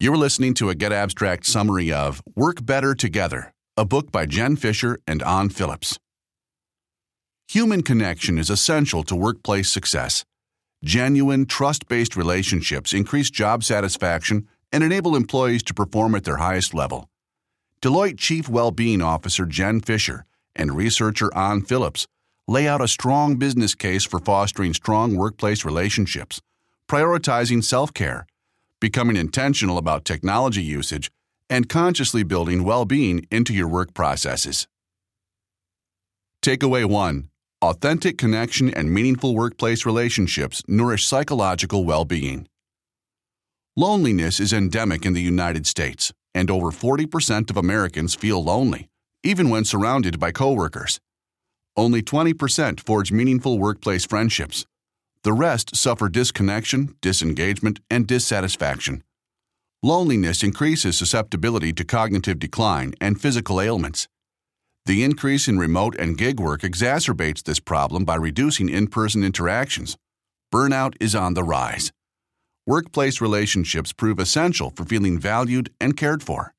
You're listening to a Get Abstract summary of Work Better Together, a book by Jen Fisher and Ann Phillips. Human connection is essential to workplace success. Genuine, trust-based relationships increase job satisfaction and enable employees to perform at their highest level. Deloitte Chief Well-Being Officer Jen Fisher and researcher Ann Phillips lay out a strong business case for fostering strong workplace relationships, prioritizing self-care, becoming intentional about technology usage, and consciously building well-being into your work processes. Takeaway 1. Authentic connection and meaningful workplace relationships nourish psychological well-being. Loneliness is endemic in the United States, and over 40% of Americans feel lonely, even when surrounded by coworkers. Only 20% forge meaningful workplace friendships. The rest suffer disconnection, disengagement, and dissatisfaction. Loneliness increases susceptibility to cognitive decline and physical ailments. The increase in remote and gig work exacerbates this problem by reducing in-person interactions. Burnout is on the rise. Workplace relationships prove essential for feeling valued and cared for.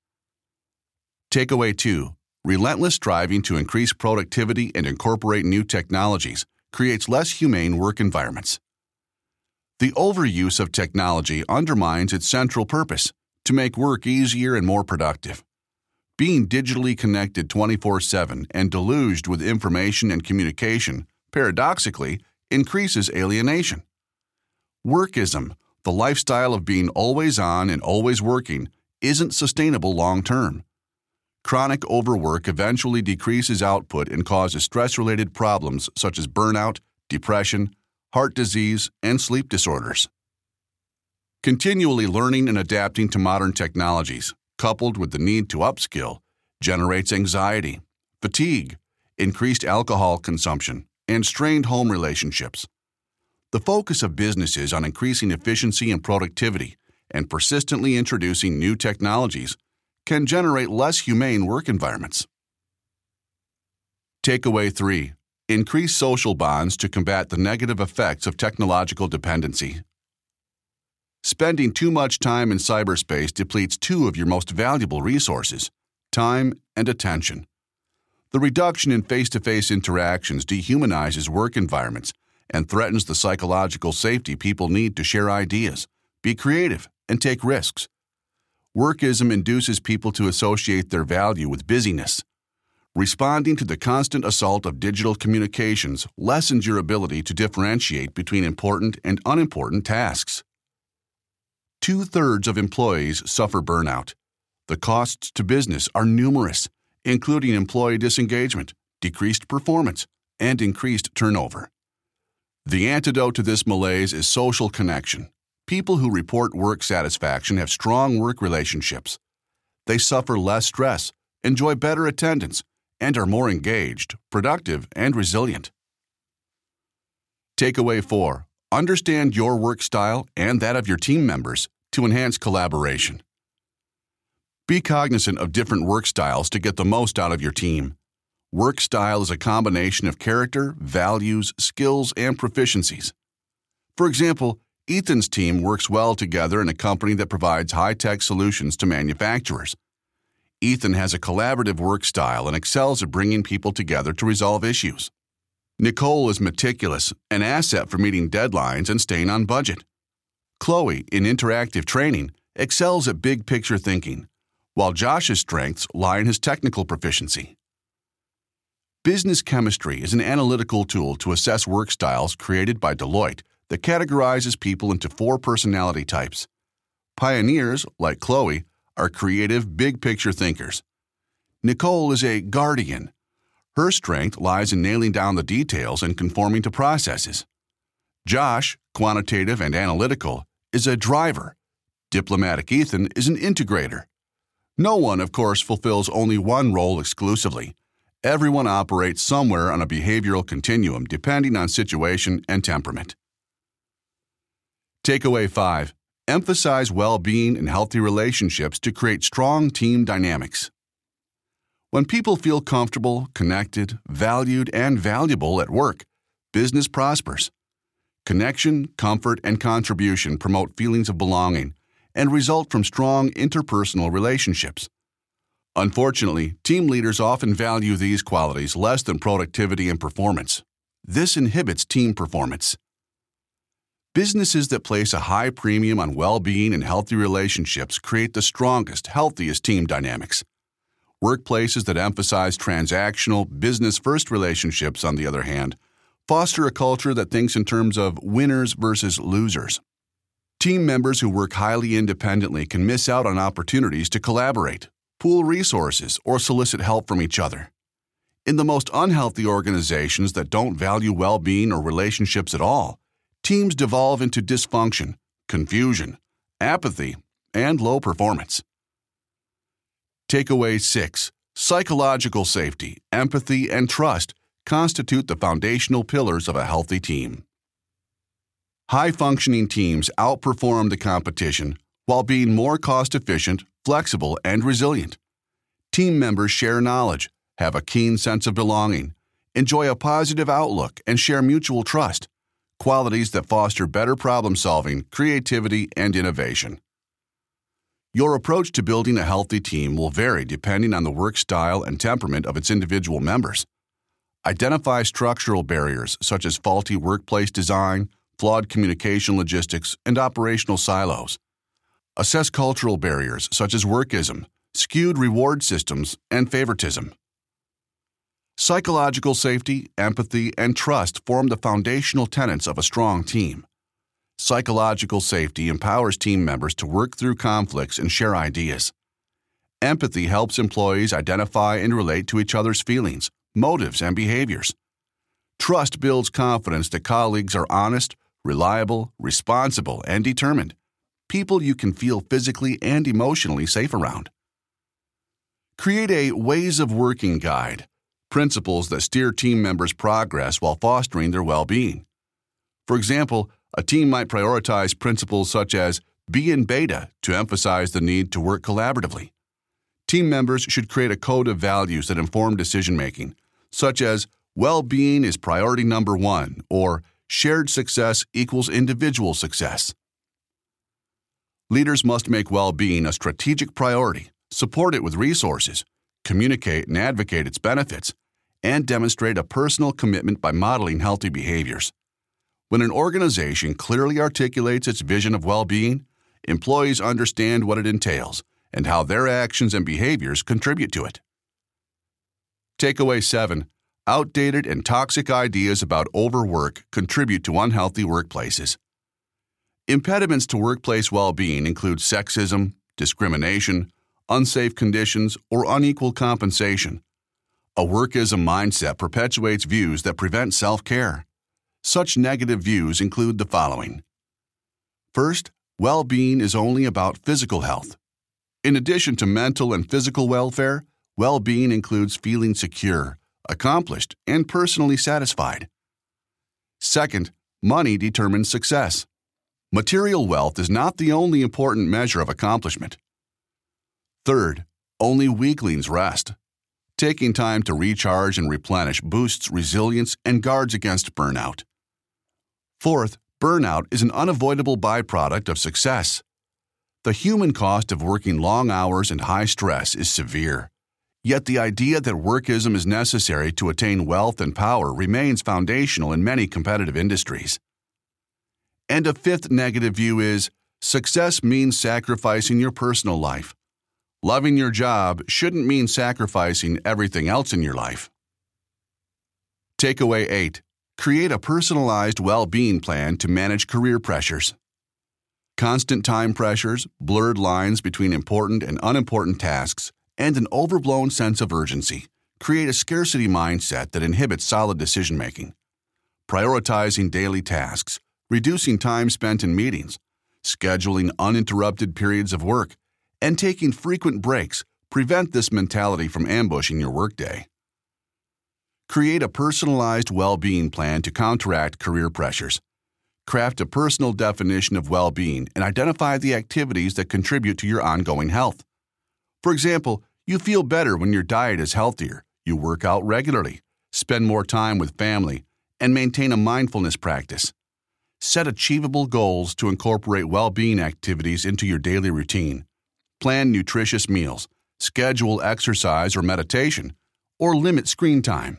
Takeaway 2. Relentless striving to increase productivity and incorporate new technologies creates less humane work environments. The overuse of technology undermines its central purpose, to make work easier and more productive. Being digitally connected 24/7 and deluged with information and communication, paradoxically, increases alienation. Workism, the lifestyle of being always on and always working, isn't sustainable long-term. Chronic overwork eventually decreases output and causes stress-related problems such as burnout, depression, heart disease, and sleep disorders. Continually learning and adapting to modern technologies, coupled with the need to upskill, generates anxiety, fatigue, increased alcohol consumption, and strained home relationships. The focus of businesses on increasing efficiency and productivity and persistently introducing new technologies can generate less humane work environments. Takeaway 3. Increase social bonds to combat the negative effects of technological dependency. Spending too much time in cyberspace depletes two of your most valuable resources, time and attention. The reduction in face-to-face interactions dehumanizes work environments and threatens the psychological safety people need to share ideas, be creative, and take risks. Workism induces people to associate their value with busyness. Responding to the constant assault of digital communications lessens your ability to differentiate between important and unimportant tasks. 2/3 of employees suffer burnout. The costs to business are numerous, including employee disengagement, decreased performance, and increased turnover. The antidote to this malaise is social connection. People who report work satisfaction have strong work relationships. They suffer less stress, enjoy better attendance, and are more engaged, productive, and resilient. Takeaway 4. Understand your work style and that of your team members to enhance collaboration. Be cognizant of different work styles to get the most out of your team. Work style is a combination of character, values, skills, and proficiencies. For example, Ethan's team works well together in a company that provides high-tech solutions to manufacturers. Ethan has a collaborative work style and excels at bringing people together to resolve issues. Nicole is meticulous, an asset for meeting deadlines and staying on budget. Chloe, in interactive training, excels at big-picture thinking, while Josh's strengths lie in his technical proficiency. Business chemistry is an analytical tool to assess work styles created by Deloitte that categorizes people into 4 personality types. Pioneers, like Chloe, are creative, big-picture thinkers. Nicole is a guardian. Her strength lies in nailing down the details and conforming to processes. Josh, quantitative and analytical, is a driver. Diplomatic Ethan is an integrator. No one, of course, fulfills only one role exclusively. Everyone operates somewhere on a behavioral continuum depending on situation and temperament. Takeaway 5. Emphasize well-being and healthy relationships to create strong team dynamics. When people feel comfortable, connected, valued, and valuable at work, business prospers. Connection, comfort, and contribution promote feelings of belonging, and result from strong interpersonal relationships. Unfortunately, team leaders often value these qualities less than productivity and performance. This inhibits team performance. Businesses that place a high premium on well-being and healthy relationships create the strongest, healthiest team dynamics. Workplaces that emphasize transactional, business-first relationships, on the other hand, foster a culture that thinks in terms of winners versus losers. Team members who work highly independently can miss out on opportunities to collaborate, pool resources, or solicit help from each other. In the most unhealthy organizations that don't value well-being or relationships at all, teams devolve into dysfunction, confusion, apathy, and low performance. Takeaway 6. Psychological safety, empathy, and trust constitute the foundational pillars of a healthy team. High-functioning teams outperform the competition while being more cost-efficient, flexible, and resilient. Team members share knowledge, have a keen sense of belonging, enjoy a positive outlook, and share mutual trust, qualities that foster better problem-solving, creativity, and innovation. Your approach to building a healthy team will vary depending on the work style and temperament of its individual members. Identify structural barriers such as faulty workplace design, flawed communication logistics, and operational silos. Assess cultural barriers such as workism, skewed reward systems, and favoritism. Psychological safety, empathy, and trust form the foundational tenets of a strong team. Psychological safety empowers team members to work through conflicts and share ideas. Empathy helps employees identify and relate to each other's feelings, motives, and behaviors. Trust builds confidence that colleagues are honest, reliable, responsible, and determined, people you can feel physically and emotionally safe around. Create a ways of working guide, principles that steer team members' progress while fostering their well-being. For example, a team might prioritize principles such as be in beta to emphasize the need to work collaboratively. Team members should create a code of values that inform decision-making, such as well-being is priority number 1 or shared success equals individual success. Leaders must make well-being a strategic priority, support it with resources, communicate and advocate its benefits, and demonstrate a personal commitment by modeling healthy behaviors. When an organization clearly articulates its vision of well-being, employees understand what it entails and how their actions and behaviors contribute to it. Takeaway 7. Outdated and toxic ideas about overwork contribute to unhealthy workplaces. Impediments to workplace well-being include sexism, discrimination, unsafe conditions, or unequal compensation. A workism mindset perpetuates views that prevent self-care. Such negative views include the following. First, well-being is only about physical health. In addition to mental and physical welfare, well-being includes feeling secure, accomplished, and personally satisfied. Second, money determines success. Material wealth is not the only important measure of accomplishment. Third, only weaklings rest. Taking time to recharge and replenish boosts resilience and guards against burnout. Fourth, burnout is an unavoidable byproduct of success. The human cost of working long hours and high stress is severe. Yet the idea that workism is necessary to attain wealth and power remains foundational in many competitive industries. And a fifth negative view is, success means sacrificing your personal life. Loving your job shouldn't mean sacrificing everything else in your life. Takeaway 8. Create a personalized well-being plan to manage career pressures. Constant time pressures, blurred lines between important and unimportant tasks, and an overblown sense of urgency create a scarcity mindset that inhibits solid decision-making. Prioritizing daily tasks, reducing time spent in meetings, scheduling uninterrupted periods of work, and taking frequent breaks prevent this mentality from ambushing your workday. Create a personalized well-being plan to counteract career pressures. Craft a personal definition of well-being and identify the activities that contribute to your ongoing health. For example, you feel better when your diet is healthier, you work out regularly, spend more time with family, and maintain a mindfulness practice. Set achievable goals to incorporate well-being activities into your daily routine. Plan nutritious meals, schedule exercise or meditation, or limit screen time.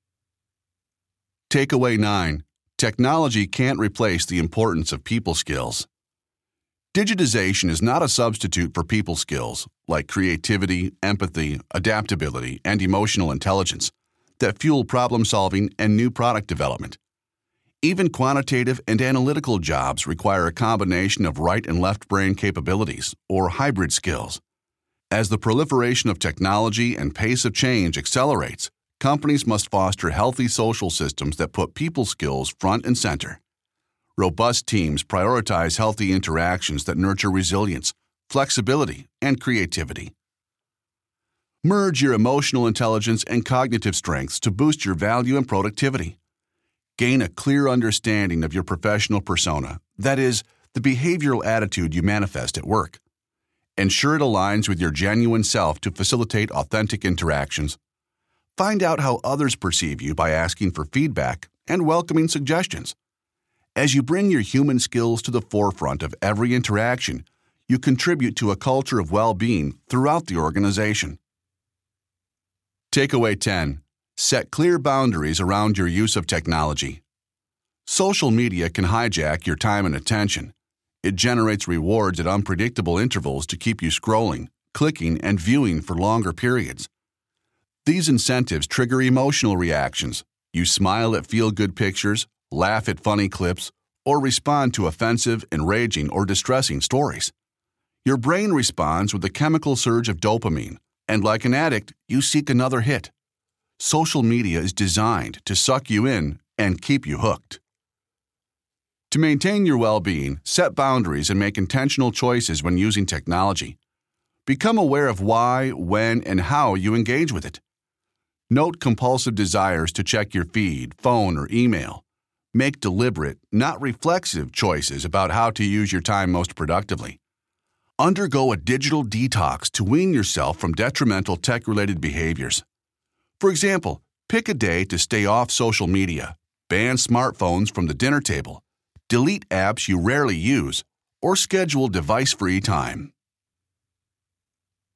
Takeaway 9. Technology can't replace the importance of people skills. Digitization is not a substitute for people skills like creativity, empathy, adaptability, and emotional intelligence that fuel problem-solving and new product development. Even quantitative and analytical jobs require a combination of right and left brain capabilities, or hybrid skills. As the proliferation of technology and pace of change accelerates, companies must foster healthy social systems that put people skills front and center. Robust teams prioritize healthy interactions that nurture resilience, flexibility, and creativity. Merge your emotional intelligence and cognitive strengths to boost your value and productivity. Gain a clear understanding of your professional persona, that is, the behavioral attitude you manifest at work. Ensure it aligns with your genuine self to facilitate authentic interactions. Find out how others perceive you by asking for feedback and welcoming suggestions. As you bring your human skills to the forefront of every interaction, you contribute to a culture of well-being throughout the organization. Takeaway 10. Set clear boundaries around your use of technology. Social media can hijack your time and attention. It generates rewards at unpredictable intervals to keep you scrolling, clicking, and viewing for longer periods. These incentives trigger emotional reactions. You smile at feel-good pictures, laugh at funny clips, or respond to offensive, enraging, or distressing stories. Your brain responds with a chemical surge of dopamine, and like an addict, you seek another hit. Social media is designed to suck you in and keep you hooked. To maintain your well-being, set boundaries and make intentional choices when using technology. Become aware of why, when, and how you engage with it. Note compulsive desires to check your feed, phone, or email. Make deliberate, not reflexive choices about how to use your time most productively. Undergo a digital detox to wean yourself from detrimental tech-related behaviors. For example, pick a day to stay off social media, ban smartphones from the dinner table, delete apps you rarely use, or schedule device-free time.